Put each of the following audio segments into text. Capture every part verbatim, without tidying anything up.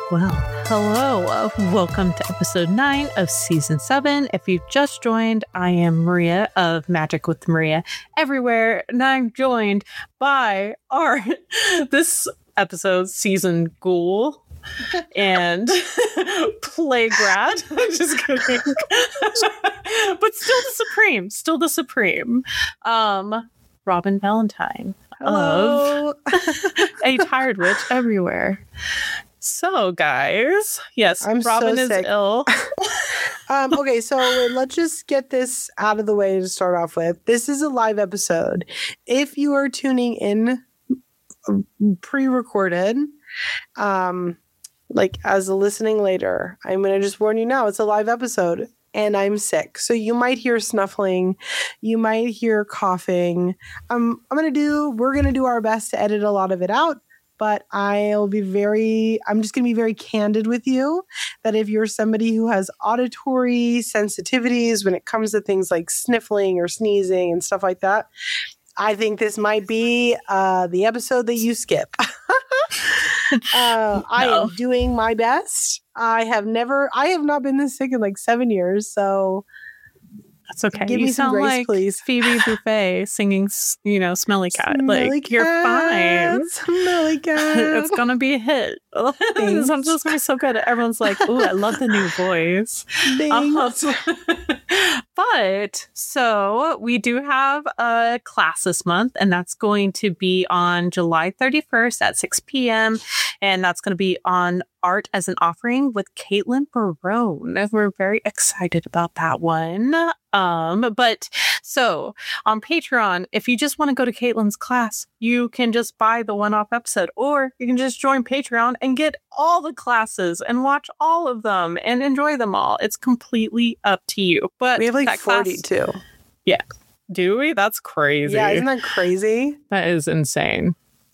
Well, hello. Uh, welcome to episode nine of season seven. If you've just joined, I am Maria of Magic with Maria everywhere, and I'm joined by our this episode's season ghoul and Playgrad. I'm just kidding. But still the supreme, still the supreme. Um, Robin Valentine. Hello. Of A Tired Witch Everywhere. So, guys, yes, I'm Robin so is sick. ill. um, okay, so let's just get this out of the way to start off with. This is a live episode. If you are tuning in pre-recorded, um, like as a listening later, I'm going to just warn you now, it's a live episode. And I'm sick. So you might hear snuffling. You might hear coughing. Um, I'm going to do, we're going to do our best to edit a lot of it out. But I'll be very, I'm just going to be very candid with you that if you're somebody who has auditory sensitivities when it comes to things like sniffling or sneezing and stuff like that, I think this might be uh, the episode that you skip. uh, no. I am doing my best. I have never, I have not been this sick in like seven years. So that's okay. Give you me some sound grace, like please. Phoebe Buffet singing, you know, Smelly Cat. Smelly like, cat, you're fine. Smelly Cat. It's going to be a hit. It's just going to be so good. Everyone's like, ooh, I love the new voice. Thanks. Uh, but, so, we do have a class this month, and that's going to be on July thirty-first at six p.m., and that's going to be on Art as an Offering with Caitlin Barone. We're very excited about that one. Um, but so on Patreon, if you just want to go to Caitlin's class, you can just buy the one-off episode, or you can just join Patreon and get all the classes and watch all of them and enjoy them all. It's completely up to you. But we have like that forty-two. Class, yeah. Do we? That's crazy. Yeah, isn't that crazy? That is insane.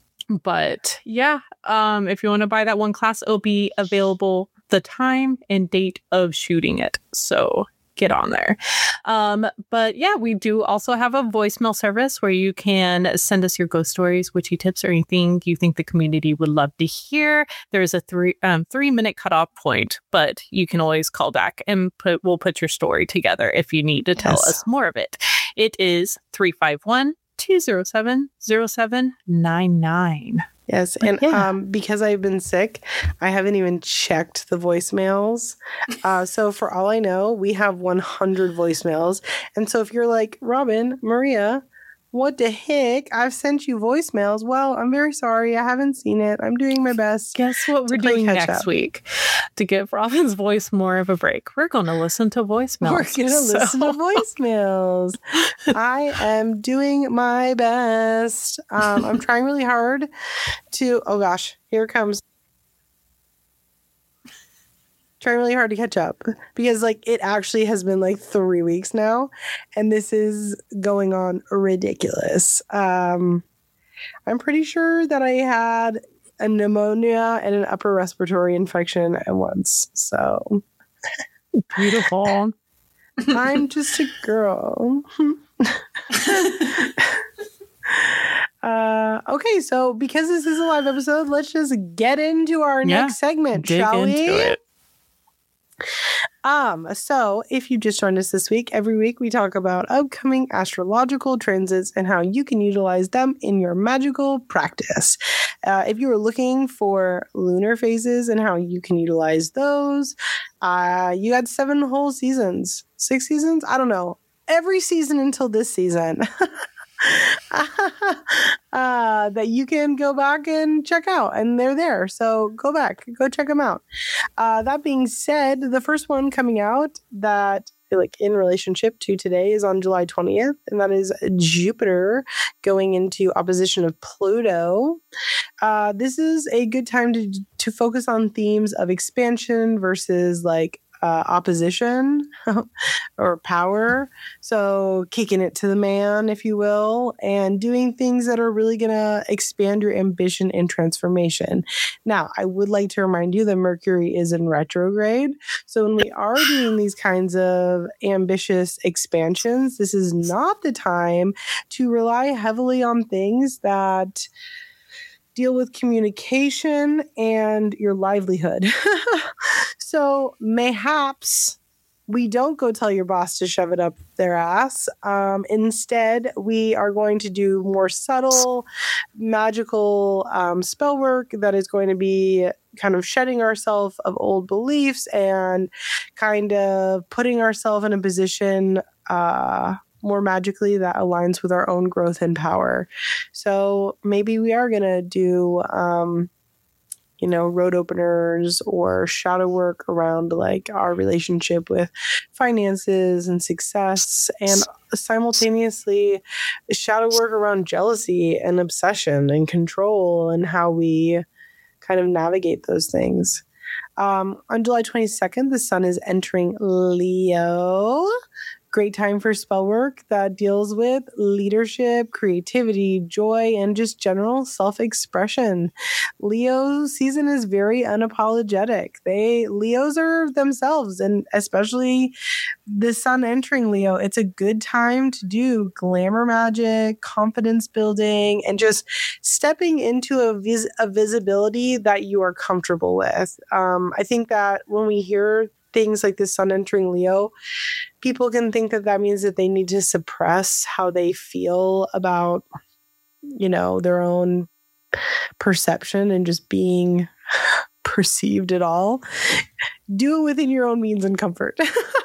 But yeah, um, if you want to buy that one class, it'll be available the time and date of shooting it. So get on there. Um, but yeah, we do also have a voicemail service where you can send us your ghost stories, witchy tips, or anything you think the community would love to hear. There's a three um, three minute cutoff point, but you can always call back and put we'll put your story together if you need to tell Yes. us more of it. It is three five one, two zero seven, zero seven nine nine. Yes, But and yeah. um, because I've been sick, I haven't even checked the voicemails. Uh, so for all I know, we have one hundred voicemails. And so if you're like, Robin, Maria, what the heck? I've sent you voicemails. Well, I'm very sorry. I haven't seen it. I'm doing my best. Guess what we're play doing catch next up. week to give Robin's voice more of a break? We're going to listen to voicemails. We're going to So- listen to voicemails. I am doing my best. Um, I'm trying really hard to, oh gosh, here it comes. Trying really hard to catch up because like it actually has been like three weeks now and this is going on ridiculous. Um, I'm pretty sure that I had a pneumonia and an upper respiratory infection at once. So Beautiful. I'm just a girl. uh, okay, so because this is a live episode, let's just get into our Yeah, next segment, Dig shall into we? it. Um, so if you just joined us this week, every week we talk about upcoming astrological transits and how you can utilize them in your magical practice. Uh, if you are looking for lunar phases and how you can utilize those, uh, you got seven whole seasons, six seasons. I don't know. Every season until this season. uh, that you can go back and check out, and they're there. So go back, go check them out. Uh, that being said, the first one coming out that like in relationship to today is on July twentieth, and that is Jupiter going into opposition of Pluto. Uh, this is a good time to to focus on themes of expansion versus like uh, opposition or power. So kicking it to the man, if you will, and doing things that are really going to expand your ambition and transformation. Now, I would like to remind you that Mercury is in retrograde. So when we are doing these kinds of ambitious expansions, this is not the time to rely heavily on things that deal with communication and your livelihood. So mayhaps we don't go tell your boss to shove it up their ass. Um, instead, we are going to do more subtle, magical um, spell work that is going to be kind of shedding ourselves of old beliefs and kind of putting ourselves in a position uh, more magically that aligns with our own growth and power. So maybe we are going to do... Um, you know, road openers or shadow work around like our relationship with finances and success, and simultaneously shadow work around jealousy and obsession and control and how we kind of navigate those things. Um, on July twenty-second, the sun is entering Leo. Great time for spell work that deals with leadership, creativity, joy, and just general self-expression. Leo season is very unapologetic. They Leos are themselves, and especially the sun entering Leo, it's a good time to do glamour magic, confidence building, and just stepping into a, vis- a visibility that you are comfortable with. Um, I think that when we hear things like the sun entering Leo, people can think that that means that they need to suppress how they feel about, you know, their own perception and just being perceived at all. Do it within your own means and comfort.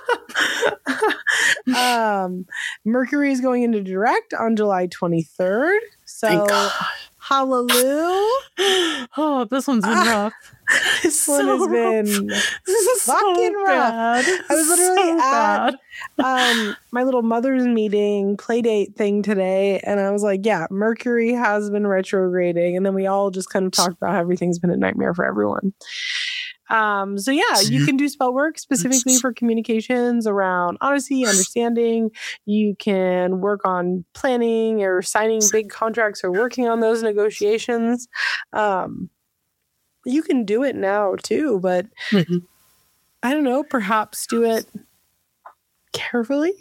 um, Mercury is going into direct on July twenty-third. So, hallelujah. Oh, this one's been uh, rough. This so one has been fucking so rough. Bad. I was literally so at um, my little mother's meeting play date thing today, and I was like, yeah, Mercury has been retrograding. And then we all just kind of talked about how everything's been a nightmare for everyone. Um, so yeah, you can do spell work specifically for communications around honesty, understanding. You can work on planning or signing big contracts or working on those negotiations. Um, you can do it now too, but mm-hmm. I don't know, perhaps do it carefully.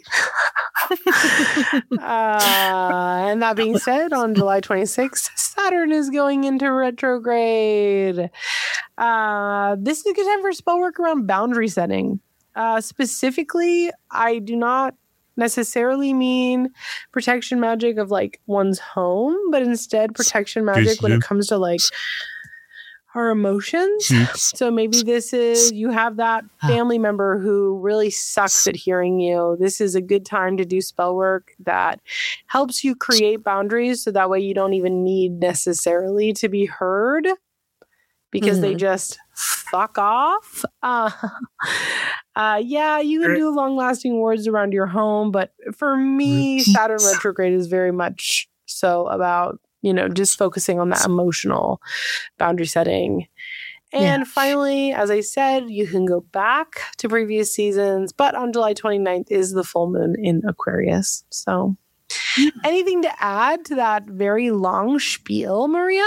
uh, and that being said, on July twenty-sixth, Saturn is going into retrograde. Uh, this is a good time for spell work around boundary setting. Uh, specifically, I do not necessarily mean protection magic of like one's home, but instead protection magic when it comes to like our emotions. So maybe this is, you have that family member who really sucks at hearing you. This is a good time to do spell work that helps you create boundaries so that way you don't even need necessarily to be heard because mm-hmm. they just fuck off. Uh, uh, yeah, you can do long-lasting words around your home, but for me, Saturn retrograde is very much so about, you know, just focusing on that emotional boundary setting. And yeah. finally, as I said, you can go back to previous seasons, but on July twenty-ninth is the full moon in Aquarius. So anything to add to that very long spiel, Maria?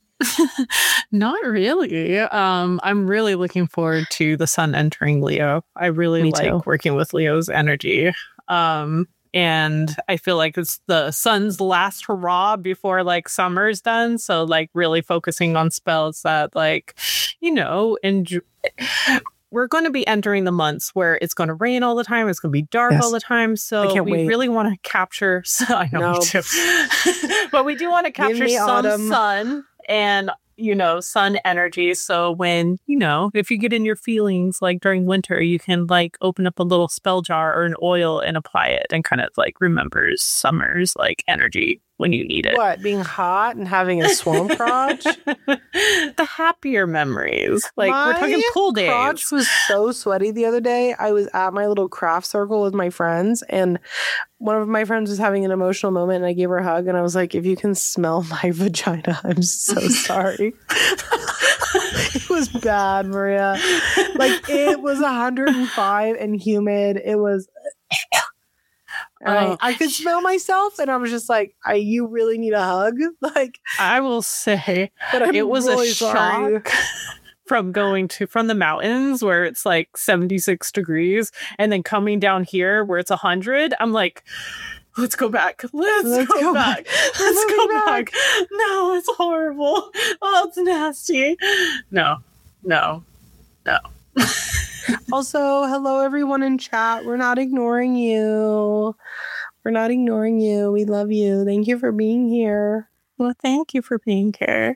Not really. Um, I'm really looking forward to the sun entering Leo. I really Me like too. working with Leo's energy. Um, And I feel like it's the sun's last hurrah before like summer's done. So like really focusing on spells that like, you know, and we're going to be entering the months where it's going to rain all the time. It's going to be dark yes. all the time. So we wait. really want to capture. So, I know no. me too. But we do want to capture some autumn. sun and, you know, sun energy. So when, you know, if you get in your feelings, like during winter, you can like open up a little spell jar or an oil and apply it and kind of like remembers summer's like energy when you need it. What, being hot and having a swamp crotch? The happier memories. Like my we're talking pool days. My crotch was so sweaty the other day. I was at my little craft circle with my friends, and one of my friends was having an emotional moment, and I gave her a hug, and I was like, if you can smell my vagina, I'm so sorry. It was bad, Maria. Like, it was one hundred five and humid. It was... And oh. I, I could smell myself, and I was just like, I, you really need a hug? Like, I will say, but it was really a sorry. shock from going to, from the mountains where it's like seventy-six degrees, and then coming down here where it's one hundred. I'm like, Let's go back. Let's, Let's go, go back. back. Let's We're go moving back. No, it's horrible. Oh, it's nasty. No, no, no. Also, hello everyone in chat. We're not ignoring you. We're not ignoring you. We love you. Thank you for being here. Well, thank you for being here.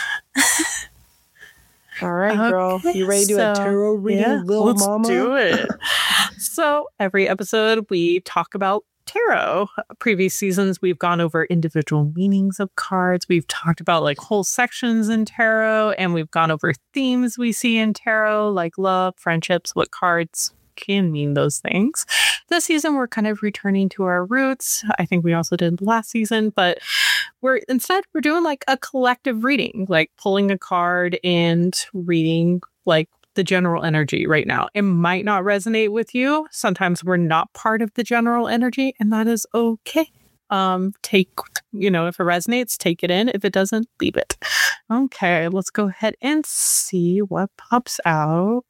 All right, girl. Okay, You ready to do so, a tarot reading, yeah, little let's mama? do it. So every episode we talk about tarot. Previous seasons we've gone over individual meanings of cards. We've talked about like whole sections in tarot, and we've gone over themes we see in tarot, like love, friendships, what cards can mean those things. This season we're kind of returning to our roots. I think we also did last season, but we're instead we're doing like a collective reading, like pulling a card and reading like the general energy right now. It might not resonate with you. Sometimes we're not part of the general energy, and that is okay. Um, take, you know, if it resonates, take it in. If it doesn't, leave it. Okay, let's go ahead and see what pops out.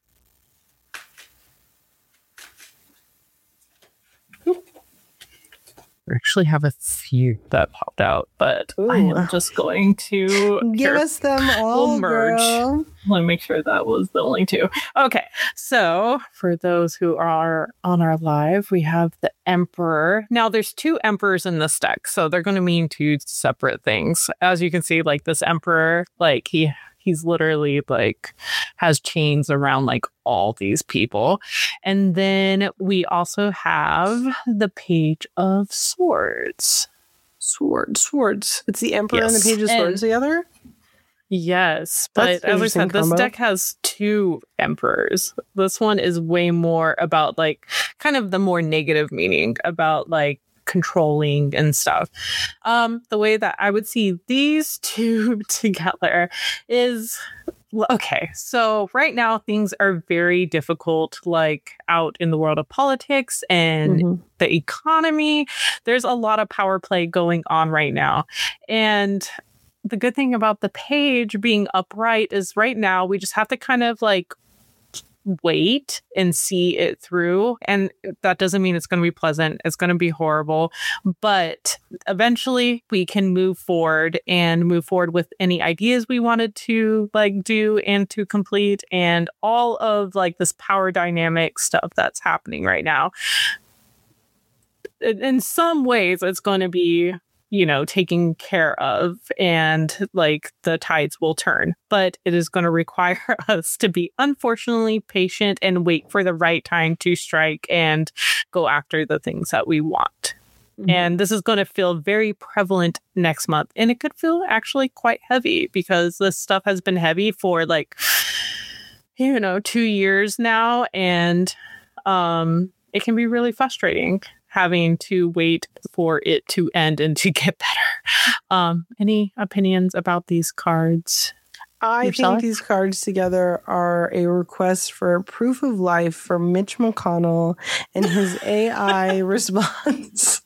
We actually have a few that popped out, but Ooh. I am just going to Give here, us them all, we'll merge. girl. Let me make sure that was the only two. Okay, so for those who are on our live, we have the Emperor. Now, there's two Emperors in this deck, so they're going to mean two separate things. As you can see, like this Emperor, like he he's literally like has chains around like all these people. And then we also have the Page of Swords. Swords, swords. It's the Emperor Yes. and the Page of And- Swords together. Yes, That's but as I interesting said, this combo. deck has two emperors. This one is way more about like kind of the more negative meaning about like controlling and stuff. Um, the way that I would see these two together is okay. So right now things are very difficult, like out in the world of politics and Mhm. the economy. There's a lot of power play going on right now, and the good thing about the page being upright is right now we just have to kind of like wait and see it through. And that doesn't mean it's going to be pleasant. It's going to be horrible. But eventually we can move forward and move forward with any ideas we wanted to like do and to complete, and all of like this power dynamic stuff that's happening right now. In in some ways, it's going to be, you know, taken care of, and like the tides will turn, but it is going to require us to be unfortunately patient and wait for the right time to strike and go after the things that we want. Mhm. And this is going to feel very prevalent next month, and it could feel actually quite heavy because this stuff has been heavy for like, you know, two years now, and um, it can be really frustrating having to wait for it to end and to get better. Um, any opinions about these cards? I Yourself? think these cards together are a request for proof of life for Mitch McConnell and his A I response.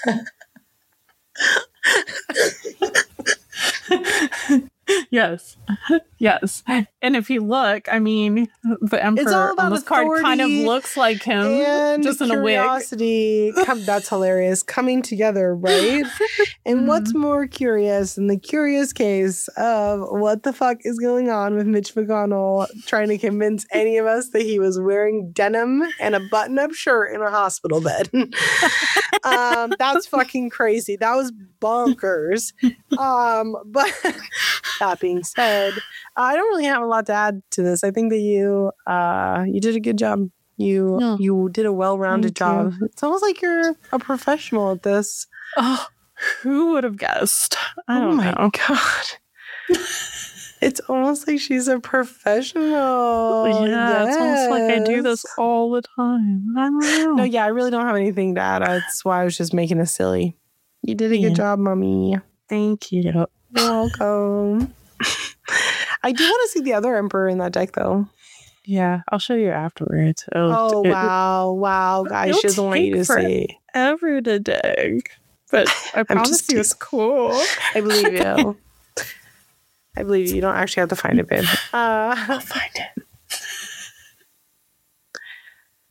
Yes. Yes. And if you look, I mean, the Emperor all about on this card kind of authority looks like him, And just in a wig. curiosity, come, that's hilarious, coming together, right? And what's more curious than the curious case of what the fuck is going on with Mitch McConnell trying to convince any of us that he was wearing denim and a button-up shirt in a hospital bed? um, that's fucking crazy. That was bonkers. Um, but that being said, I don't really have a lot to add to this. I think that you uh, you did a good job. You Yeah. you did a well-rounded Thank job. It's almost like you're a professional at this. Oh, who would have guessed? I Oh don't my know. god. It's almost like she's a professional. Yeah, it's almost like I do this Yes. all the time. I don't know. No, yeah, I really don't have anything to add. That's why I was just making us silly. You did a Yeah. good job, mommy. Thank you. You're welcome. I do want to see the other emperor in that deck, though. Yeah, I'll show you afterwards. It'll- Oh, it- wow. Wow, guys. it'll She doesn't want you take to for- see. Every day. But I promise just you it's cool. I believe you. I believe you. You don't actually have to find it, babe. Uh, I'll find it.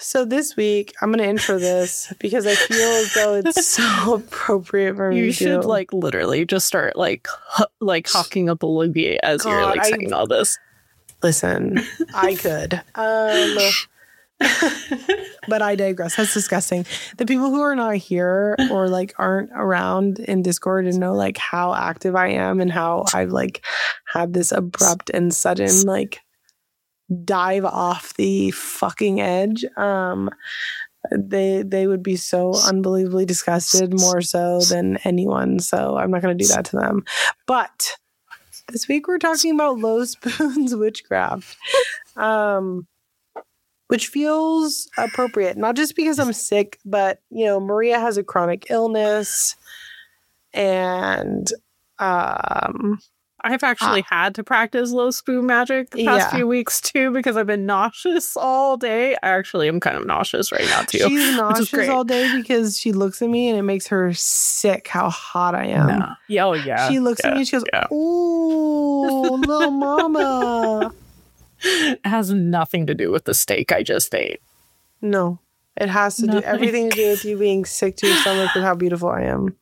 So this week, I'm going to intro this because I feel as though it's so appropriate for me You to should do. like literally just start like hu- like hawking up Olivier as God, you're like I- saying all this. Listen, I could. Um, but I digress. That's disgusting. The people who are not here or like aren't around in Discord and know like how active I am and how I've like had this abrupt and sudden like dive off the fucking edge. Um, they they would be so unbelievably disgusted, more so than anyone. So I'm not going to do that to them. But this week we're talking about Low Spoon's witchcraft. Um. Which feels appropriate, not just because I'm sick, but, you know, Maria has a chronic illness and um, I've actually Ah. had to practice low spoon magic the past Yeah. few weeks too because I've been nauseous all day. I actually am kind of nauseous right now too. she's nauseous great. all day because she looks at me and it makes her sick how hot I am. No. Yeah, oh yeah. She looks yeah, at me and she goes, yeah. "Ooh, little mama." It has nothing to do with the steak I just ate. No, it has to do Nothing. everything to do with you being sick to your stomach with how beautiful I am.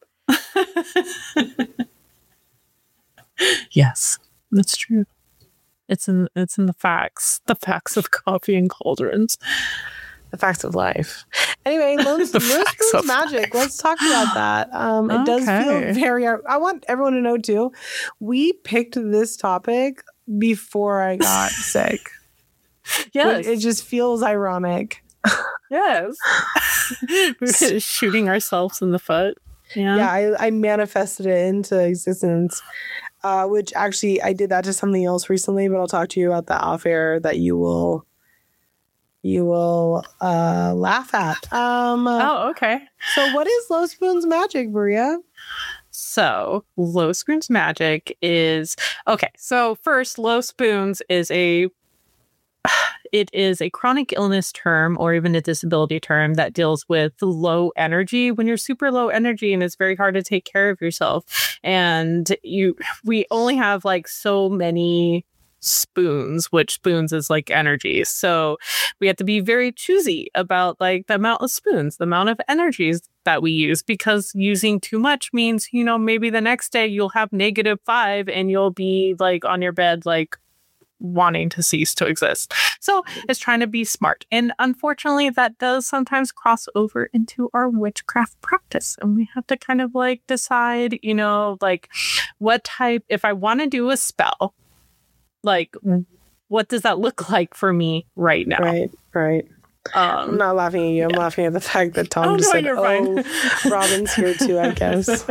Yes, that's true. It's in it's in the facts. The facts of coffee and cauldrons. The facts of life. Anyway, Low The Spoon's facts of magic. Let's talk about that. Um, it does Okay. feel very. I want everyone to know too. We picked this topic before I got sick. Yes. It just feels ironic. Yes. We're shooting ourselves in the foot. Yeah. Yeah, I, I manifested it into existence. Uh, which actually, I did that to something else recently, but I'll talk to you about that off air that you will. You will uh, laugh at. Um, Oh, okay. So, what is Low Spoon's magic, Maria? So, Low Spoon's magic is okay. So, first, Low Spoons is a it is a chronic illness term or even a disability term that deals with low energy when you're super low energy and it's very hard to take care of yourself. And you we only have like so many spoons, which spoons is like energy. So we have to be very choosy about like the amount of spoons, the amount of energies that we use, because using too much means, you know, maybe the next day you'll have negative five and you'll be like on your bed, like wanting to cease to exist. So it's trying to be smart. And unfortunately, that does sometimes cross over into our witchcraft practice. And we have to kind of like decide, you know, like what type, if I want to do a spell, like, what does that look like for me right now? Right, right. Um, I'm not laughing at you. I'm yeah. laughing at the fact that Tom Oh, just no, said, you're "Oh, fine." Robin's here too." I guess.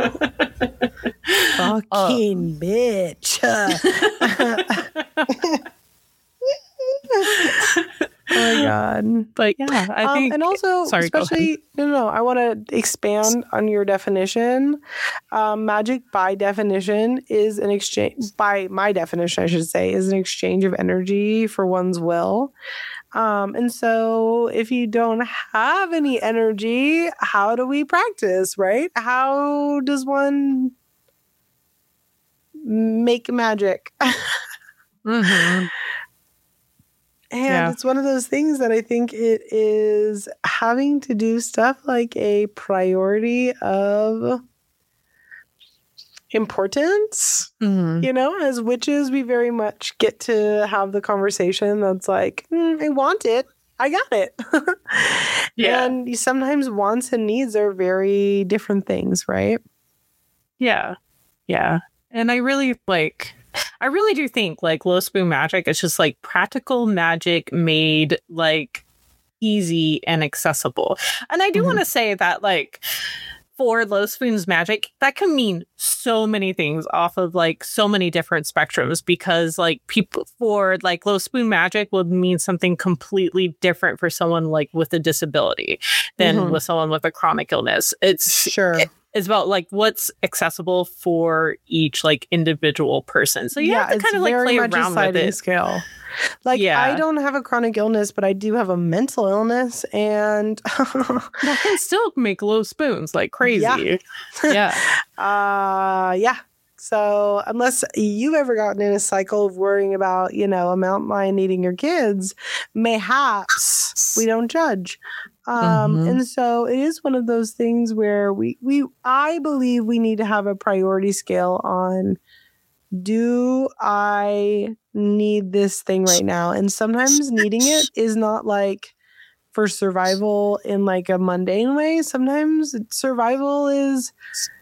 Fucking bitch. Oh my god. But yeah, I Um, think. and also, sorry, go especially, no, no, no, I want to expand on your definition. Um, magic, by definition, is an exchange, by my definition, I should say, is an exchange of energy for one's will. Um, and so, if you don't have any energy, how do we practice, right? How does one make magic? Mhm. And Yeah. it's one of those things that I think it is having to do stuff like a priority of importance. Mhm. You know, as witches, we very much get to have the conversation that's like, "Mm, I want it. I got it." Yeah. And you- sometimes wants and needs are very different things, right? Yeah. Yeah. And I really like, I really do think like Low Spoon magic is just like practical magic made like easy and accessible. And I do Mhm. want to say that like for Low Spoon's magic, that can mean so many things off of like so many different spectrums, because like people for like Low Spoon magic would mean something completely different for someone like with a disability than Mhm. with someone with a chronic illness. It's Sure. It's about like what's accessible for each like individual person. So you have to it's kind of like very play much a around with sliding it. scale. Like, Yeah. I don't have a chronic illness, but I do have a mental illness, and That can still make Low Spoons like crazy. Yeah. Yeah. uh, yeah. So unless you've ever gotten in a cycle of worrying about, you know, a mountain lion eating your kids, mayhaps we don't judge. Um, Mhm. And so it is one of those things where we, we, I believe we need to have a priority scale on, do I need this thing right now? And sometimes needing it is not like for survival in like a mundane way. Sometimes survival is,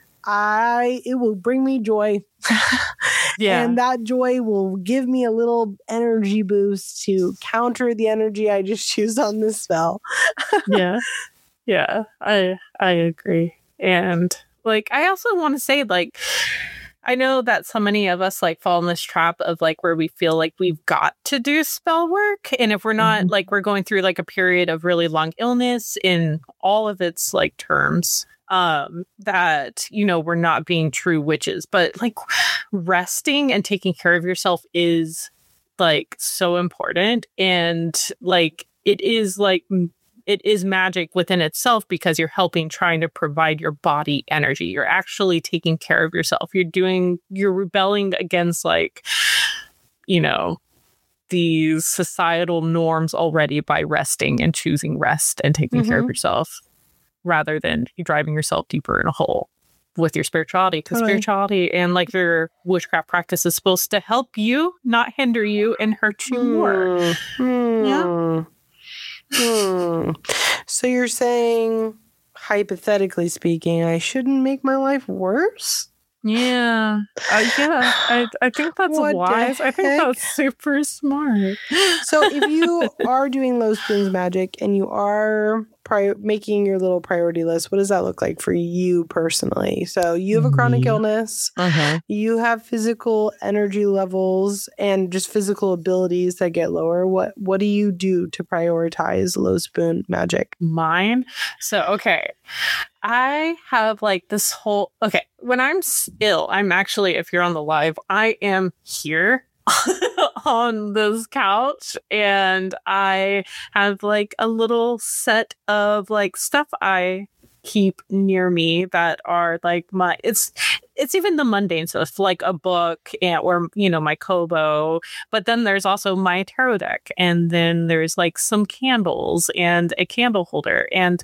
I, it will bring me joy. Yeah. And that joy will give me a little energy boost to counter the energy I just used on this spell. Yeah. Yeah. I I agree. And like I also want to say, like, I know that so many of us like fall in this trap of like where we feel like we've got to do spell work. And if we're not, Mhm. like, we're going through like a period of really long illness in all of its like terms, um, that, you know, we're not being true witches. But like resting and taking care of yourself is like so important. And like it is like m- it is magic within itself because you're helping trying to provide your body energy. You're actually taking care of yourself. You're doing, you're rebelling against like, you know, these societal norms already by resting and choosing rest and taking care of Mhm. yourself rather than you driving yourself deeper in a hole with your spirituality. Because Totally. spirituality and like your witchcraft practice is supposed to help you, not hinder you and hurt you more. Hmm. Yeah. Hmm. Hmm. So you're saying, hypothetically speaking, I shouldn't make my life worse? Yeah. Uh, yeah. I, I think that's What the wise. I think heck? that's super smart. So if you are doing low spoons magic and you are pri- making your little priority list, what does that look like for you personally? So you have a chronic Yeah. illness, Uh-huh. you have physical energy levels and just physical abilities that get lower. What what do you do to prioritize low spoon magic? Mine. So, okay. I have like this whole, okay. When I'm s- ill, I'm actually, if you're on the live, I am here on this couch and I have like a little set of like stuff I keep near me that are like my, it's, it's even the mundane stuff, like a book and, or, you know, my Kobo, but then there's also my tarot deck. And then there's like some candles and a candle holder. And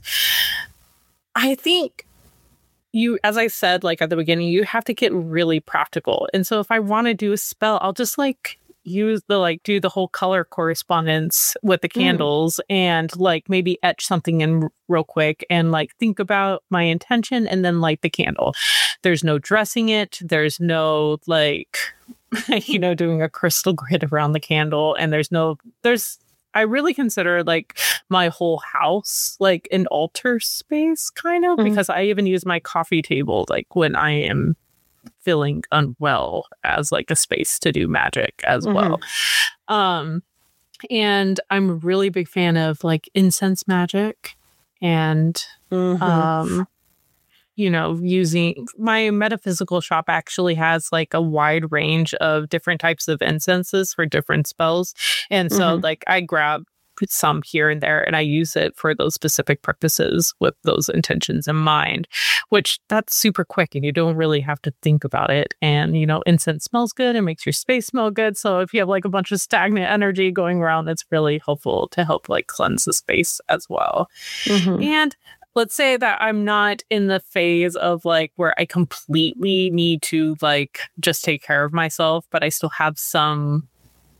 I think you, as I said, like at the beginning, you have to get really practical. And so if I want to do a spell, I'll just like use the, like, do the whole color correspondence with the Mm. candles and like maybe etch something in r- real quick and like think about my intention and then light the candle. There's no dressing it. There's no like, you know, doing a crystal grid around the candle. And there's no, there's, I really consider like my whole house like an altar space, kind of, Mhm. because I even use my coffee table like when I am feeling unwell as like a space to do magic as Mhm. well. Um, and I'm a really big fan of like incense magic and Mhm. um you know, using my metaphysical shop actually has like a wide range of different types of incenses for different spells. And so Mhm. like I grab some here and there and I use it for those specific purposes with those intentions in mind, which that's super quick and you don't really have to think about it. And, you know, incense smells good and makes your space smell good. So if you have like a bunch of stagnant energy going around, it's really helpful to help like cleanse the space as well. Mhm. And let's say that I'm not in the phase of like where I completely need to like just take care of myself, but I still have some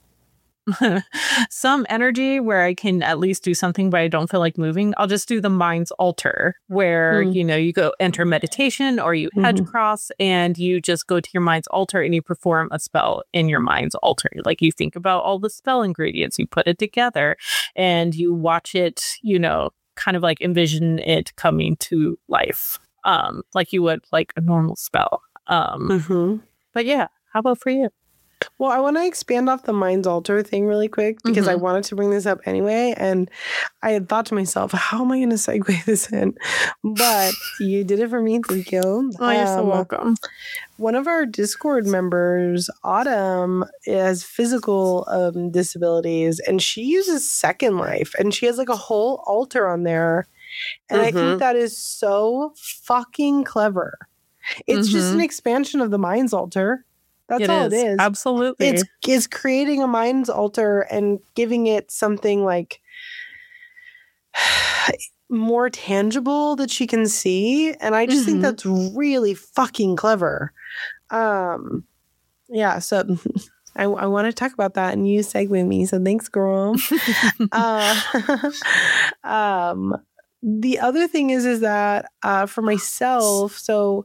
some energy where I can at least do something, but I don't feel like moving. I'll just do the mind's altar where, Mm. you know, you go enter meditation or you hedge Mhm. cross and you just go to your mind's altar and you perform a spell in your mind's altar. Like you think about all the spell ingredients, you put it together and you watch it, you know, kind of like envision it coming to life, um, like you would like a normal spell. Um, Mhm. but yeah, how about for you? Well, I want to expand off the mind's altar thing really quick because I Mhm. wanted to bring this up anyway. And I had thought to myself, how am I going to segue this in? But you did it for me. Thank you. Oh, you're so Um, welcome. One of our Discord members, Autumn, has physical um, disabilities and she uses Second Life and she has like a whole altar on there. And I think Mhm. that is so fucking clever. It's Mhm. just an expansion of the mind's altar. That's It all is. it is. Absolutely. It's it's creating a mind's altar and giving it something like more tangible that she can see. And I just think Mhm. that's really fucking clever. Um, yeah. So I, I want to talk about that, and you segue me. So thanks, girl. uh, um, the other thing is, is that uh, for myself, so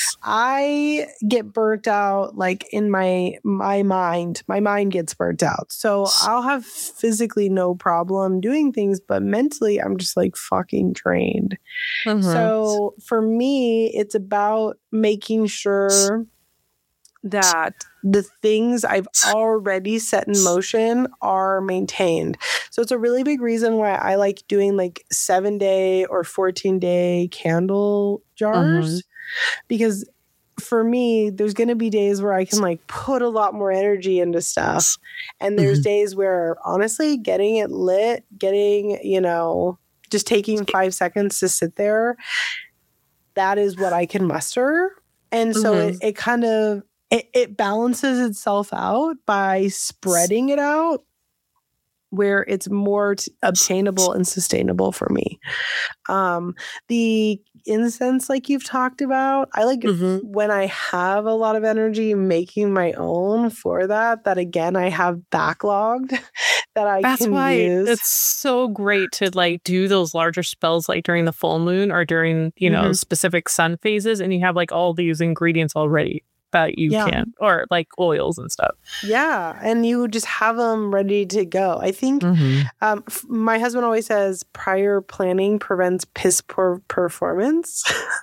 I get burnt out, like in my my mind. My mind gets burnt out. So I'll have physically no problem doing things, but mentally, I'm just like fucking drained. Mhm. So for me, it's about making sure that the things I've already set in motion are maintained. So it's a really big reason why I like doing like seven day or fourteen day candle jars. Mhm. Because for me, there's going to be days where I can like put a lot more energy into stuff. And there's Mhm. days where honestly, getting it lit, getting, you know, just taking five seconds to sit there, that is what I can muster. And so Mhm. it, it kind of, it, it balances itself out by spreading it out where it's more t- obtainable and sustainable for me. Um, the incense, like you've talked about, I like Mhm. when I have a lot of energy making my own for that, that again, I have backlogged that I That's can why use. it's so great to like do those larger spells like during the full moon or during, you know, Mhm. specific sun phases, and you have like all these ingredients already that you Yeah. can, or like oils and stuff. Yeah. And you just have them ready to go. I think Mm-hmm. um, f- my husband always says prior planning prevents piss poor performance.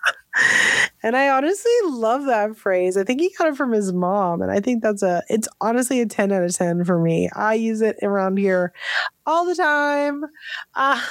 And I honestly love that phrase. I think he got it from his mom. And I think that's a, it's honestly a ten out of ten for me. I use it around here all the time. Uh,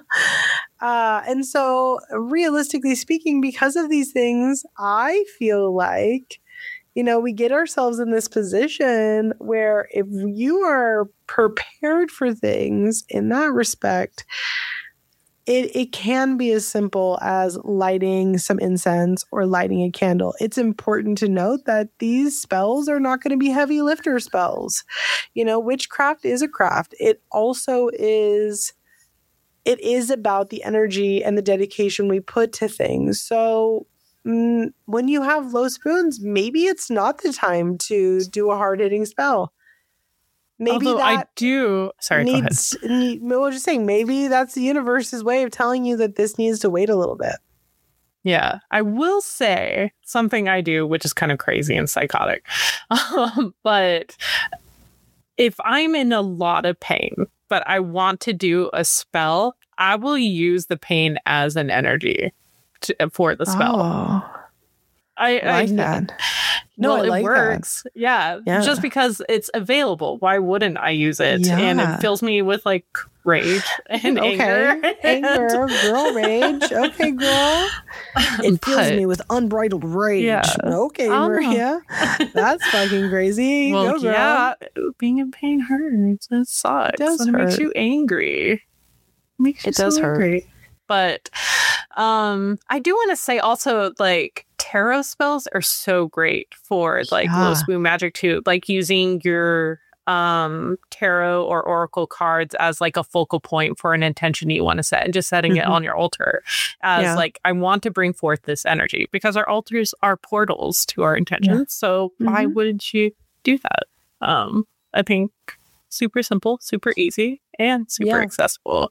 uh, and so, realistically speaking, because of these things, I feel like, you know, we get ourselves in this position where if you are prepared for things in that respect, it, it can be as simple as lighting some incense or lighting a candle. It's important to note that these spells are not going to be heavy lifter spells. You know, witchcraft is a craft. It also is, it is about the energy and the dedication we put to things. So mm, when you have low spoons, maybe it's not the time to do a hard hitting spell. Maybe Although that I do, sorry, go ahead. needs, need, I was just saying, maybe that's the universe's way of telling you that this needs to wait a little bit. Yeah, I will say something I do, which is kind of crazy and psychotic. Um, but if I'm in a lot of pain, but I want to do a spell, I will use the pain as an energy to, for the spell. Oh, I, I like I that. No, well, I like it works. Yeah, Yeah. just because it's available. Why wouldn't I use it? And Yeah. it fills me with like rage and Okay. anger. Anger, girl rage. Okay, girl. It fills But- me with unbridled rage. Yeah. Okay, I don't know. Maria. That's fucking crazy. Well, Go, girl. yeah, being in pain hurts. It sucks. does and it makes hurt. you angry. It makes you It does so hurt. angry. But um, I do want to say also, like, tarot spells are so great for like Yeah. low spoon magic too. Like using your um tarot or oracle cards as like a focal point for an intention you want to set, and just setting it Mhm. on your altar as Yeah. like, I want to bring forth this energy, because our altars are portals to our intentions. So why Mhm. wouldn't you do that? Um, I think super simple, super easy, and super Yeah. accessible.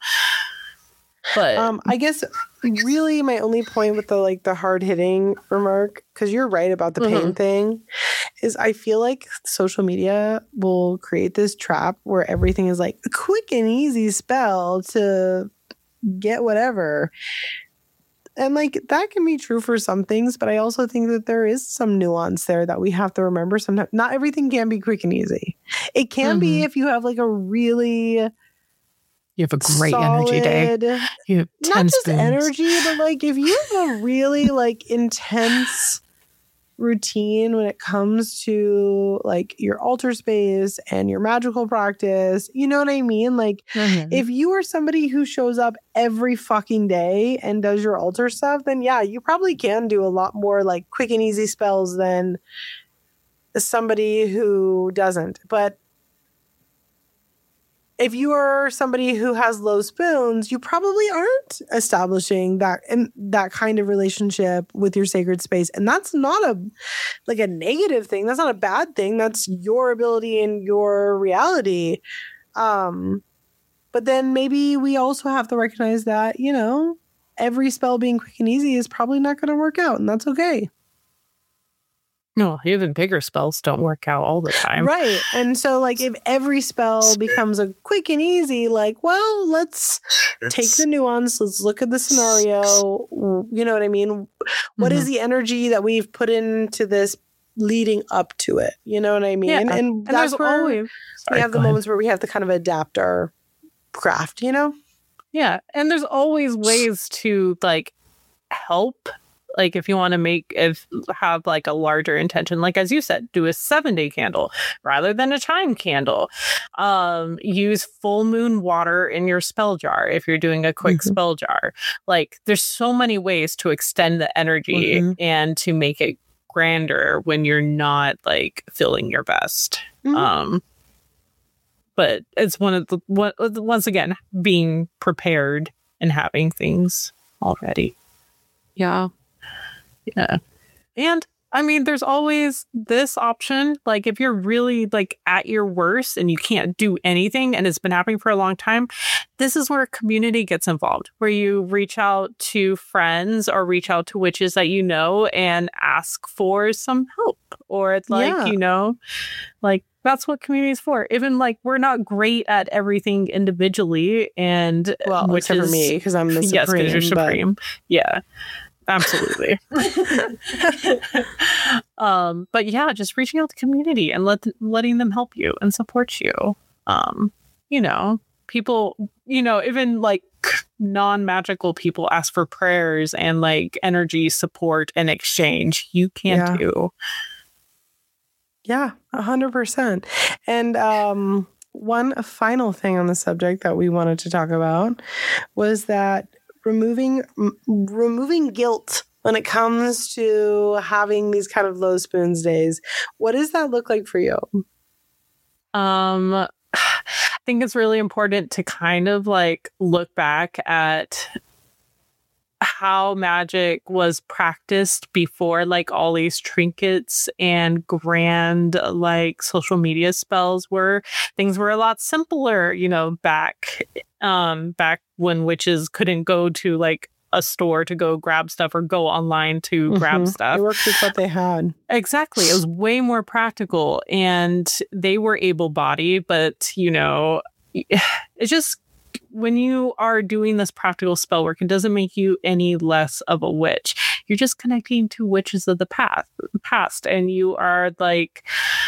But Um, I guess really my only point with the like the hard hitting remark, because you're right about the pain Mhm. thing, is I feel like social media will create this trap where everything is like a quick and easy spell to get whatever. And like that can be true for some things, but I also think that there is some nuance there that we have to remember. Sometimes not everything can be quick and easy. It can be Mhm. if you have like a really you have a great energy day. solid, You have ten not just spoons. energy, but like if you have a really like intense routine when it comes to like your altar space and your magical practice. You know what I mean? Like Mm-hmm. if you are somebody who shows up every fucking day and does your altar stuff, then yeah, you probably can do a lot more like quick and easy spells than somebody who doesn't. But if you are somebody who has low spoons, you probably aren't establishing that in that kind of relationship with your sacred space. And that's not a like a negative thing. That's not a bad thing. That's your ability and your reality. Um, but then maybe we also have to recognize that, you know, every spell being quick and easy is probably not going to work out, and that's okay. No, even bigger spells don't work out all the time. Right. And so, like, if every spell becomes a quick and easy, like, well, let's it's... take the nuance. Let's look at the scenario. You know what I mean? What mm-hmm. is the energy that we've put into this leading up to it? You know what I mean? Yeah. And, and that's where always... Sorry, we have the ahead. moments where we have to kind of adapt our craft, you know? Yeah. And there's always ways to, like, help. Like if you want to make, if have like a larger intention, like as you said, do a seven day candle rather than a chime candle. Um, use full moon water in your spell jar if you're doing a quick mm-hmm. spell jar. Like there's so many ways to extend the energy mm-hmm. and to make it grander when you're not like feeling your best. Mm-hmm. Um, but it's one of the one, once again being prepared and having things already. Yeah. Yeah. And I mean, there's always this option. Like if you're really like at your worst and you can't do anything and it's been happening for a long time, this is where community gets involved, where you reach out to friends or reach out to witches that you know and ask for some help. Or it's like, yeah. you know, like that's what community is for. Even like we're not great at everything individually. And well, which except is, for me, because I'm the supreme. Yes, because you're supreme. But... Yeah. Absolutely. um, but yeah, just reaching out to community and let letting them help you and support you. Um, you know, people, you know, even like non-magical people ask for prayers and like energy support and exchange. You can yeah. too. Yeah, a hundred percent. And um, one final thing on the subject that we wanted to talk about was that removing m- removing guilt when it comes to having these kind of low spoons days. What does that look like for you? Um, I think it's really important to kind of like look back at how magic was practiced before like all these trinkets and grand like social media spells were. Things were a lot simpler, you know, back um back when witches couldn't go to like a store to go grab stuff or go online to mm-hmm. grab stuff. They worked with what they had. Exactly. It was way more practical and they were able-bodied, but you know, it's just when you are doing this practical spell work, it doesn't make you any less of a witch. You're just connecting to witches of the past, past, and you are like,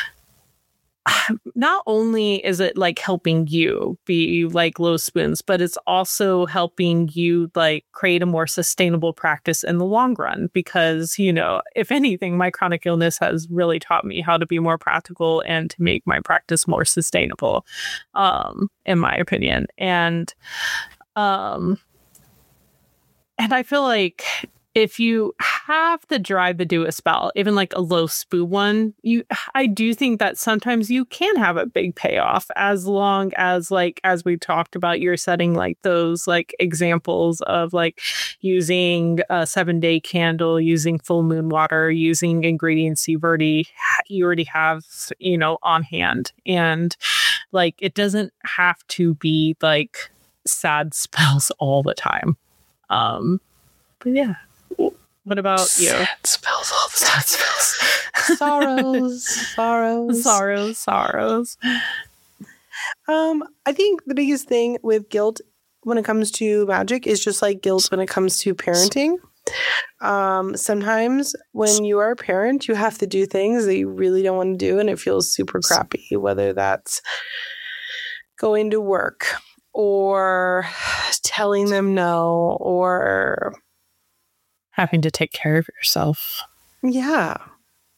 not only is it like helping you be like low spoons, but it's also helping you like create a more sustainable practice in the long run. Because, you know, if anything, my chronic illness has really taught me how to be more practical and to make my practice more sustainable, um, in my opinion. And, um, and I feel like if you have the drive to do a spell, even like a low spoo one, you, I do think that sometimes you can have a big payoff as long as like, as we talked about, you're setting like those like examples of like using a seven day candle, using full moon water, using ingredients you've already, you already have, you know, on hand. And like, it doesn't have to be like sad spells all the time. Um, but yeah. What about you? Sad spells all the time. Sad spells. sorrows, sorrows, sorrows, sorrows. Um, I think the biggest thing with guilt when it comes to magic is just like guilt when it comes to parenting. Um, sometimes when you are a parent, you have to do things that you really don't want to do, and it feels super crappy. Whether that's going to work or telling them no, or having to take care of yourself. Yeah.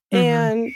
Mm-hmm. And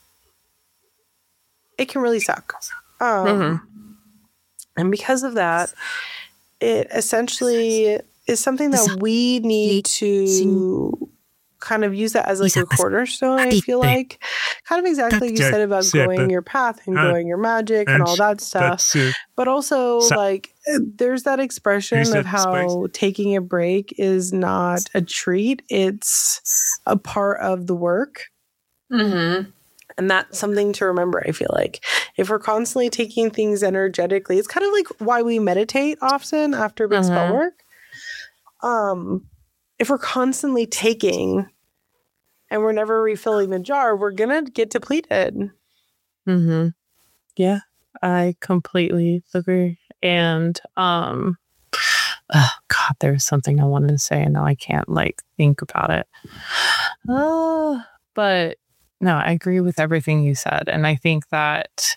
it can really suck. Um, mm-hmm. And because of that, it essentially is something that we need to kind of use that as like a cornerstone, I feel like. Kind of exactly like you said about going your path and going your magic and all that stuff. But also like there's that expression of how taking a break is not a treat. It's a part of the work. Mm-hmm. And that's something to remember, I feel like. If we're constantly taking things energetically, it's kind of like why we meditate often after big mm-hmm. spell work. Um, if we're constantly taking and we're never refilling the jar, we're going to get depleted. Mm-hmm. Yeah, I completely agree. And, um, oh God, there's something I wanted to say and now I can't like think about it. Oh, but no, I agree with everything you said. And I think that,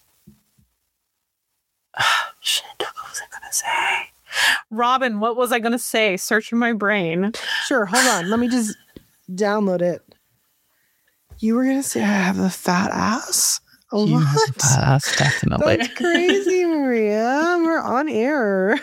oh, shit, what was I going to say? Robin, what was I going to say? Searching my brain. Sure. Hold on. Let me just download it. You were going to say I have a fat ass? What? You have a fat ass, definitely. That's crazy, Maria. We're on air.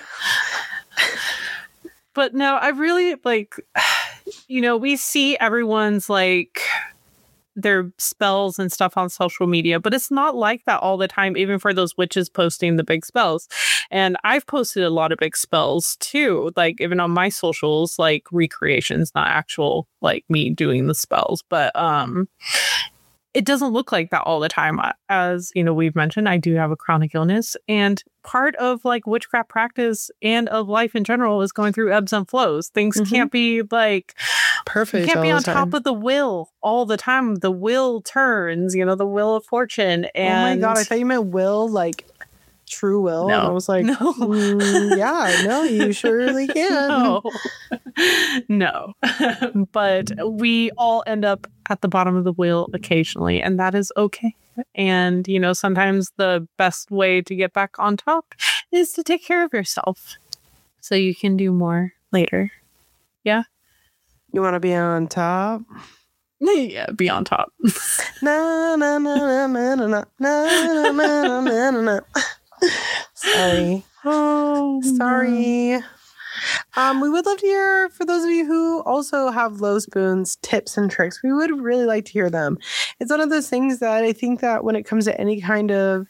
But no, I really like, you know, we see everyone's like their spells and stuff on social media, but it's not like that all the time, even for those witches posting the big spells. And I've posted a lot of big spells too, like even on my socials, like recreations, not actual like me doing the spells, but um it doesn't look like that all the time. As you know, we've mentioned, I do have a chronic illness, and part of like witchcraft practice and of life in general is going through ebbs and flows. Things mm-hmm. can't be like perfect. You can't be on time. top of the wheel all the time. The wheel turns, you know, the wheel of fortune. And oh my God, I thought you meant will like true will. No. And I was like, no. mm, yeah, no, you surely can. No. No. But we all end up at the bottom of the wheel occasionally, and that is okay. And, you know, sometimes the best way to get back on top is to take care of yourself so you can do more later. Yeah? You want to be on top? Yeah, be on top. na na na na na na na na na na na. Sorry. Oh, sorry. No. Um, we would love to hear, for those of you who also have low spoons, tips and tricks. We would really like to hear them. It's one of those things that I think that when it comes to any kind of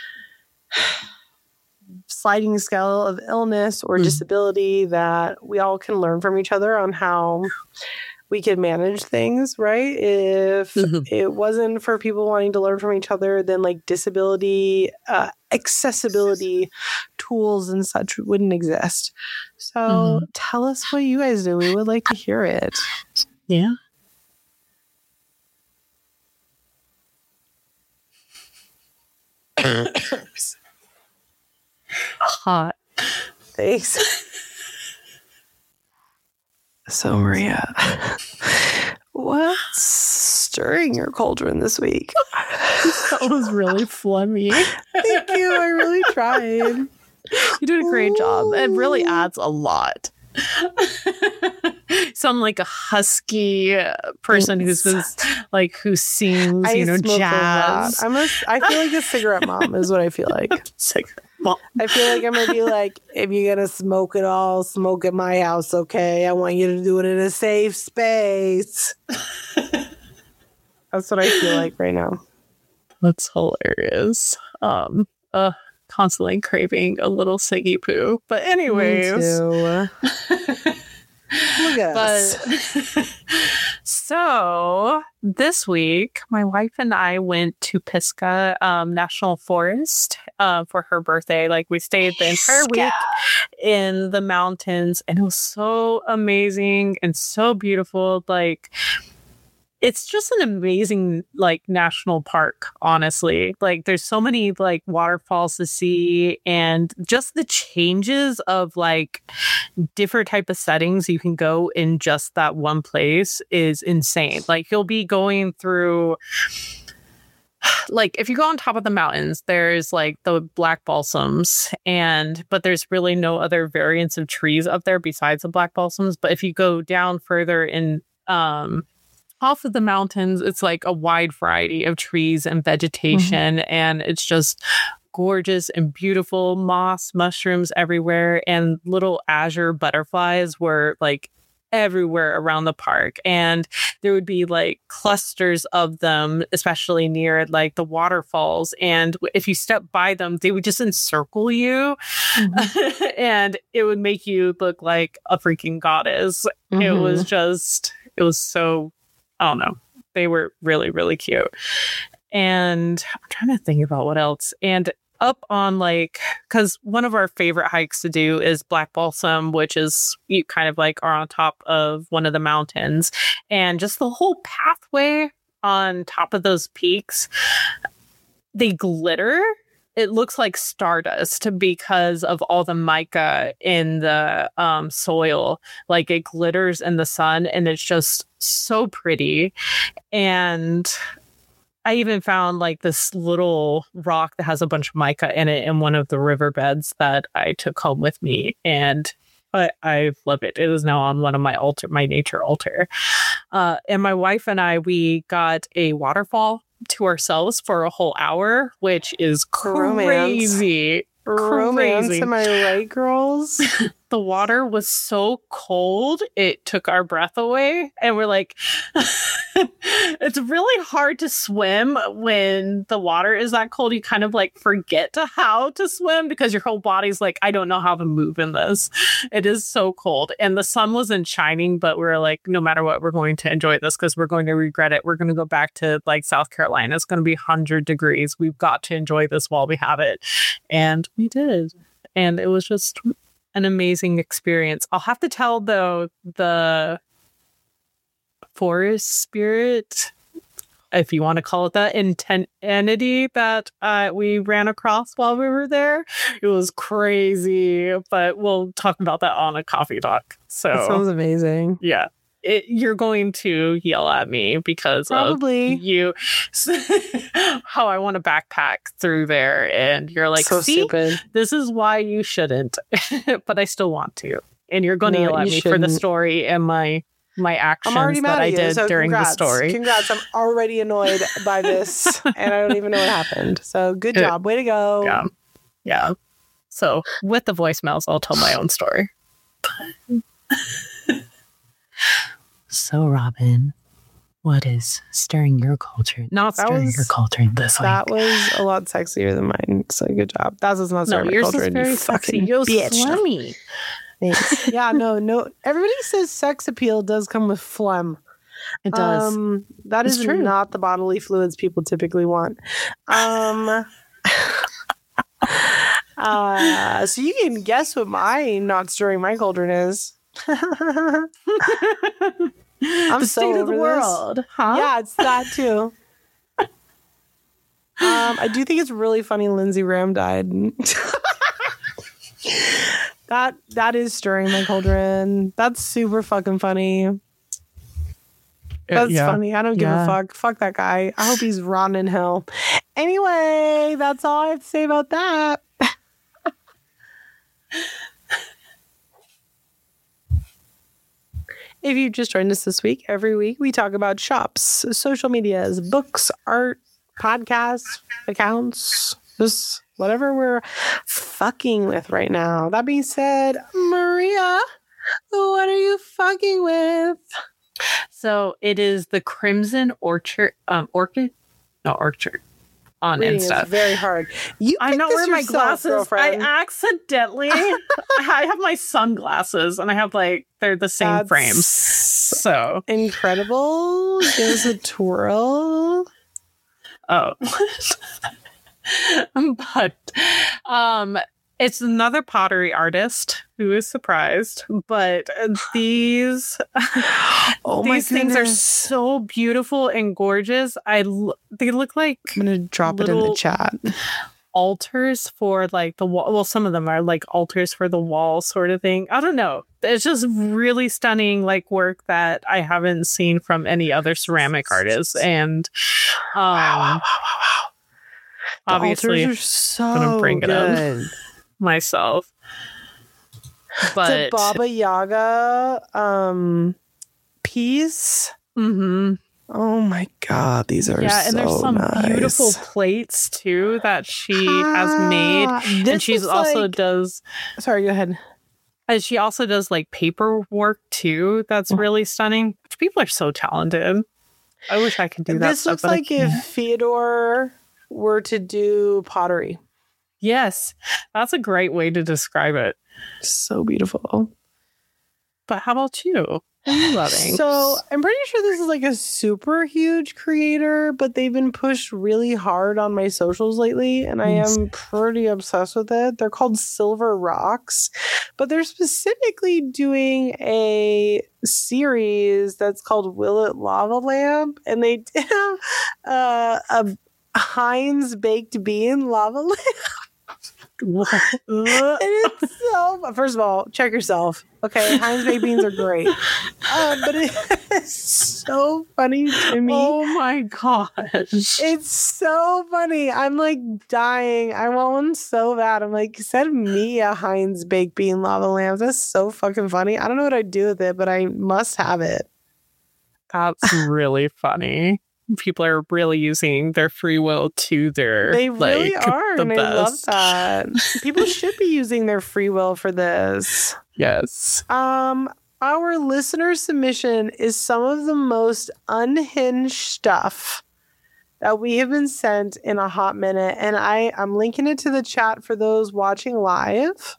sliding scale of illness or mm. disability, that we all can learn from each other on how we can manage things, right? If mm-hmm. it wasn't for people wanting to learn from each other, then like disability, uh, accessibility tools and such wouldn't exist. So mm-hmm. tell us what you guys do. We would like to hear it. Yeah. Hot. Thanks. So, Maria, what's stirring your cauldron this week? That was really phlegmy. Thank you. I really tried. You did a great Ooh. job. It really adds a lot. Sound like a husky person who's this, like who sings, you I know, jazz. I'm a, I feel like a cigarette mom is what I feel like. Cigarette mom. I feel like I'm gonna be like, if you're gonna smoke it all, smoke at my house, okay? I want you to do it in a safe space. That's what I feel like right now. That's hilarious. Um, uh, constantly craving a little ciggy poo. But anyways. Me too. Look at us. So this week, my wife and I went to Pisgah um, National Forest uh, for her birthday. Like we stayed the entire week in the mountains, and it was so amazing and so beautiful. Like, it's just an amazing, like, national park, honestly. Like, there's so many, like, waterfalls to see, and just the changes of, like, different type of settings you can go in just that one place is insane. Like, you'll be going through... Like, if you go on top of the mountains, there's, like, the black balsams, and... But there's really no other variants of trees up there besides the black balsams. But if you go down further in... um. top of the mountains, it's like a wide variety of trees and vegetation, mm-hmm. and it's just gorgeous and beautiful. Moss, mushrooms everywhere, and little azure butterflies were like everywhere around the park, and there would be like clusters of them, especially near like the waterfalls, and if you step by them they would just encircle you, mm-hmm. and it would make you look like a freaking goddess. Mm-hmm. It was just it was so I don't know, they were really really cute. And I'm trying to think about what else. And up on like, because one of our favorite hikes to do is Black Balsam, which is you kind of like are on top of one of the mountains, and just the whole pathway on top of those peaks, they glitter. It looks like stardust because of all the mica in the um, soil. Like it glitters in the sun, and it's just so pretty. And I even found like this little rock that has a bunch of mica in it in one of the riverbeds that I took home with me, and I, I love it. It is now on one of my altar, my nature altar. Uh, and my wife and I, we got a waterfall to ourselves for a whole hour, which is crazy. Romance, crazy. Am I right, girls? The water was so cold, it took our breath away. And we're like, it's really hard to swim when the water is that cold. You kind of like forget to how to swim because your whole body's like, I don't know how to move in this. It is so cold. And the sun wasn't shining, but we we're like, no matter what, we're going to enjoy this because we're going to regret it. We're going to go back to like South Carolina. It's going to be one hundred degrees. We've got to enjoy this while we have it. And we did. And it was just an amazing experience. I'll have to tell, though, the forest spirit, if you want to call it that, intent entity that uh, we ran across while we were there. It was crazy, but we'll talk about that on a coffee talk. So that sounds amazing. Yeah. It, you're going to yell at me because Probably. of you, how I want to backpack through there. And you're like, so see, stupid. This is why you shouldn't. But I still want to. And you're going to no, yell at me shouldn't. For the story and my my actions that I did so during congrats. the story. Congrats. I'm already annoyed by this. And I don't even know what happened. So good job. Way to go. Yeah. Yeah. So with the voicemails, I'll tell my own story. So, Robin, what is stirring your culture? Not that stirring was, your culture this that week. That was a lot sexier than mine. So good job. That's what's not stirring no, my yours culture. Is very you sexy. fucking You're bitch. slummy. Thanks. Yeah, no, no. Everybody says sex appeal does come with phlegm. It does. Um, that it's is true. not the bodily fluids people typically want. Um, uh, so you can guess what my not stirring my cauldron is. I'm the so state of the over world, this. huh? Yeah, it's that too. um, I do think it's really funny Lindsey Graham died. that that is stirring my cauldron. That's super fucking funny. That's yeah. funny. I don't give yeah. a fuck. Fuck that guy. I hope he's rotting in hell. Anyway, that's all I have to say about that. If you just joined us this week, every week we talk about shops, social medias, books, art, podcasts, accounts, just whatever we're fucking with right now. That being said, Maria, what are you fucking with? So it is the Crimson Orchard, um, Orchid, no Orchard, on Reading Insta. is very hard. You I'm not wearing my yourself, glasses. Girlfriend. I accidentally. I have my sunglasses, and I have like they're the same That's frames. So incredible. Give us a twirl. Oh, but um. It's another pottery artist who is surprised, but these oh these my things are so beautiful and gorgeous. I l- they look like I'm gonna drop it in the chat. Altars for like the wall. Well, some of them are like altars for the wall, sort of thing. I don't know. It's just really stunning, like work that I haven't seen from any other ceramic artist, and um, wow, wow, wow, wow. The obviously, altars are so gonna bring it good. up myself. But the Baba Yaga um piece. Mm-hmm. Oh my god, these are yeah, so and there's some nice. beautiful plates too that she has made, Ah, and this she's is also like- does. Sorry, go ahead. And she also does like paperwork too. That's really stunning. People are so talented. I wish I could do that. This stuff, looks but I like if can't. Theodore were to do pottery. Yes, that's a great way to describe it. So beautiful. But how about you? What are you loving? So I'm pretty sure this is like a super huge creator, but they've been pushed really hard on my socials lately, and I am pretty obsessed with it. They're called Silver Rocks, but they're specifically doing a series that's called Will It Lava Lamp, and they have uh, a Heinz baked bean lava lamp. And it's so, first of all, check yourself. Okay, Heinz baked beans are great, uh, but it's so funny to me. Oh my gosh! It's so funny. I'm like dying. I want one so bad. I'm like, send me a Heinz baked bean lava lamp. That's so fucking funny. I don't know what I'd do with it, but I must have it. That's really funny. People are really using their free will to their They really like, are, the and best. I love that. People should be using their free will for this. Yes. Um, our listener submission is some of the most unhinged stuff that we have been sent in a hot minute, and I I'm linking it to the chat for those watching live.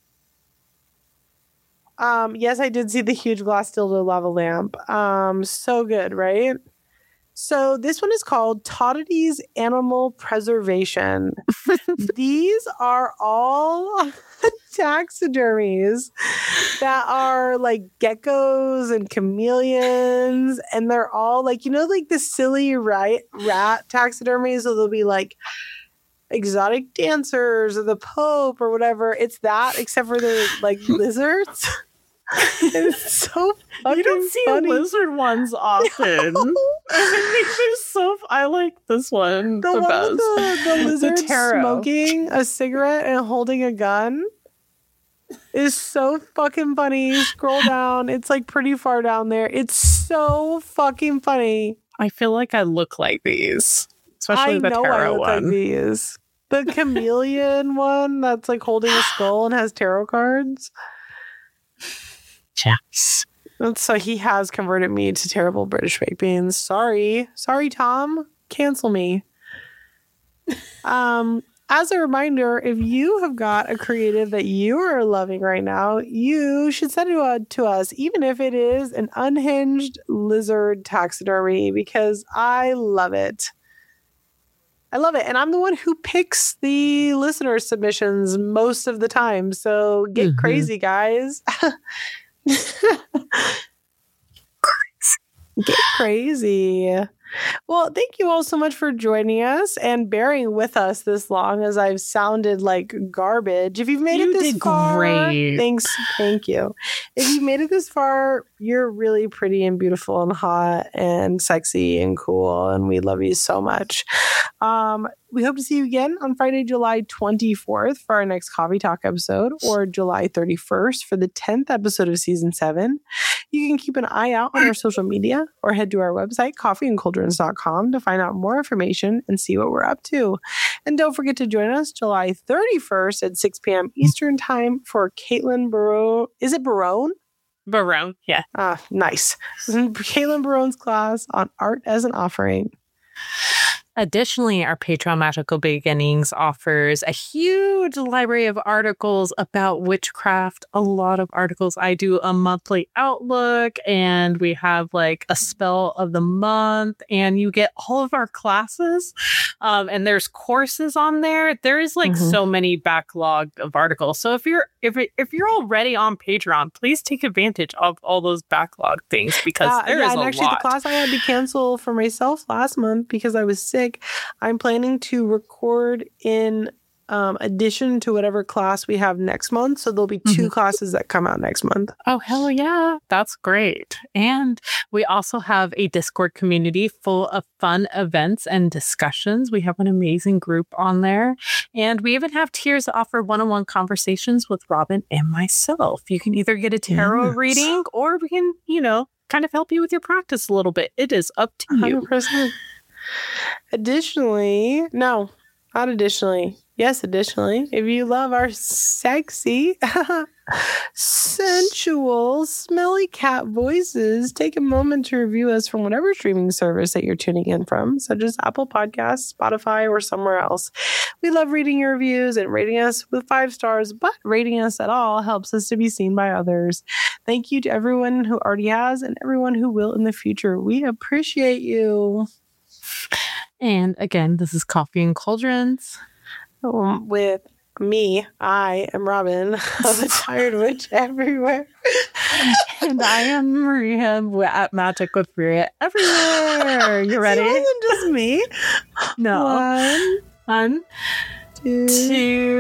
Um, yes, I did see the huge glass dildo lava lamp. Um, so good, right? So this one is called Toddity's Animal Preservation. These are all taxidermies that are like geckos and chameleons, and they're all like, you know, like the silly rat, rat taxidermies, so they'll be like exotic dancers or the Pope or whatever. It's that, except for the like lizards. It's so fucking You don't see funny. lizard ones often. I think they're so. I like this one The, the, one best. with the, the lizard tarot. smoking a cigarette and holding a gun is so fucking funny. Scroll down. It's like pretty far down there. It's so fucking funny. I feel like I look like these, especially I the know I tarot look one. like these. The chameleon one that's like holding a skull and has tarot cards. Yes. And so he has converted me to terrible British baked beans. Sorry. Sorry, Tom. Cancel me. Um, as a reminder, if you have got a creative that you are loving right now, you should send it to, to us, even if it is an unhinged lizard taxidermy, because I love it. I love it. And I'm the one who picks the listener submissions most of the time. So get Mm-hmm. crazy, guys. Get crazy. Well, thank you all so much for joining us and bearing with us this long as I've sounded like garbage. If you've made You it this did far, great. thanks. Thank you. If you've made it this far, you're really pretty and beautiful and hot and sexy and cool, and we love you so much. Um, we hope to see you again on Friday, July twenty-fourth for our next Coffee Talk episode, or July thirty-first for the tenth episode of season seven. You can keep an eye out on our social media or head to our website, coffee and cauldrons dot com, to find out more information and see what we're up to. And don't forget to join us July thirty-first at six p.m. Eastern Time for Caitlin Barone. Is it Barone? Barone. Yeah. Ah, nice. Caitlin Barone's class on Art as an Offering. Additionally, our Patreon Magical Beginnings offers a huge library of articles about witchcraft, a lot of articles. I do a monthly outlook, and we have like a spell of the month, and you get all of our classes. Um, and there's courses on there. There is like Mhm. so many backlog of articles. So if you're if it, if you're already on Patreon, please take advantage of all those backlog things, because Uh, there yeah, is and a actually lot. the class I had to cancel for myself last month because I was sick. I'm planning to record in um, addition to whatever class we have next month. So there'll be two mm-hmm. classes that come out next month. Oh, hell yeah. That's great. And we also have a Discord community full of fun events and discussions. We have an amazing group on there. And we even have tiers that offer one-on-one conversations with Robin and myself. You can either get a tarot yes. reading, or we can, you know, kind of help you with your practice a little bit. It is up to you. one hundred percent. Additionally, no, not additionally. Yes, additionally, if you love our sexy, sensual, smelly cat voices, take a moment to review us from whatever streaming service that you're tuning in from, such as Apple Podcasts, Spotify, or somewhere else. We love reading your reviews and rating us with five stars, but rating us at all helps us to be seen by others. Thank you to everyone who already has and everyone who will in the future. We appreciate you. And again, this is Coffee and Cauldrons. Um, with me, I am Robin of the Tired Witch Everywhere. And I am Maria at Magic with Maria Everywhere. You ready? It wasn't just me. No. One, One two, two